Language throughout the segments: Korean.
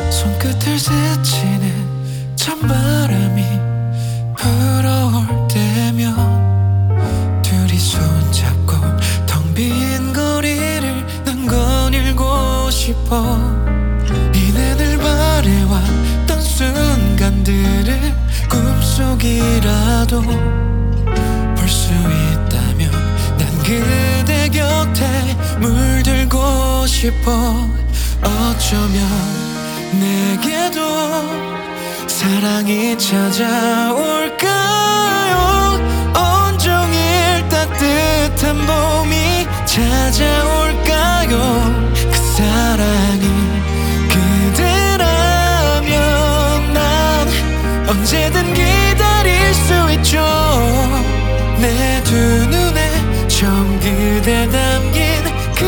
손끝을 스치는 찬바람이 불어올 때면 둘이 손잡고 텅 빈 거리를 난 거닐고 싶어. 이내를 바래왔던 순간들을 꿈속이라도 볼 수 있다면 난 그대 곁에 물들고 싶어. 어쩌면 내게도 사랑이 찾아올까요? 온종일 따뜻한 봄이 찾아올까요? 그 사랑이 그대라면 난 언제든 기다릴 수 있죠. 내 두 눈에 처음 그대 담긴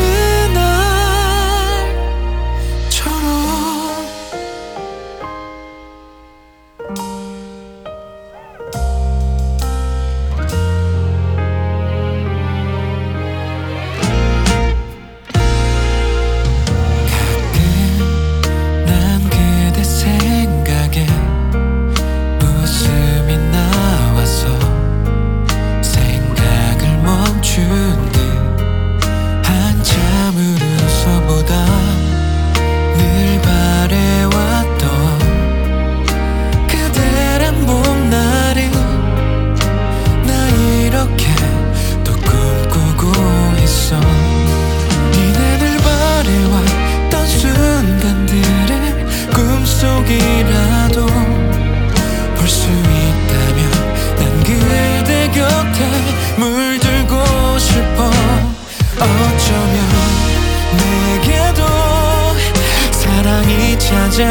그날처럼. 가끔 난 그대 생각에 웃음이 나와서 생각을 멈춘 듯 한참을 웃어보다 늘 바래왔던 그대란 봄날을 나 이렇게 또 꿈꾸고 있어. 이내를 바래왔던 순간들을 꿈속이라도 볼 수 있다면 난 그대 곁에 물들고 싶어. 어쩌면 내게도 사랑이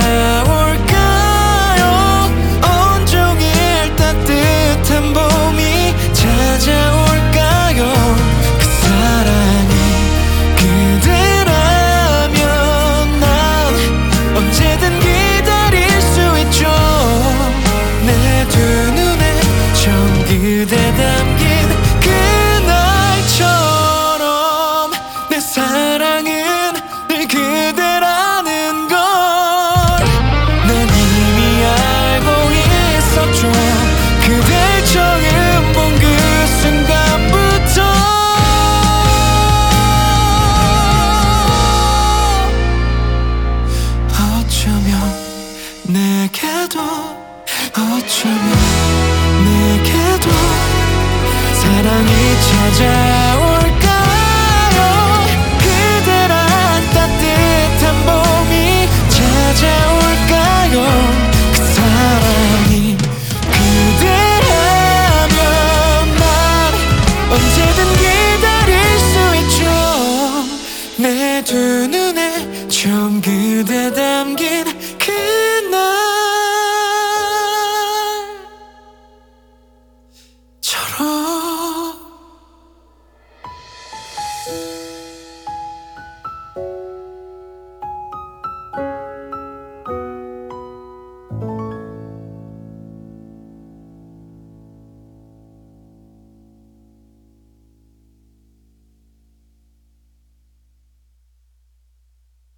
찾아올까요? 온종일 따뜻한 봄이 찾아올까요? 그 사랑이 그대라면 난 언제든 기다릴 수 있죠. 내 두 눈에 처음 그대 담긴 그날처럼. 내 사랑은 늘 그대라는 걸 난 이미 알고 있었죠. 그댈 처음 본 그 순간부터. 어쩌면 내게도 사랑이 찾아올까요? 그대란 따뜻한 봄이 찾아올까요? 그 사랑이 그대라면 난 언제든 기다릴 수 있죠. 내 두 눈에 처음 그대 담긴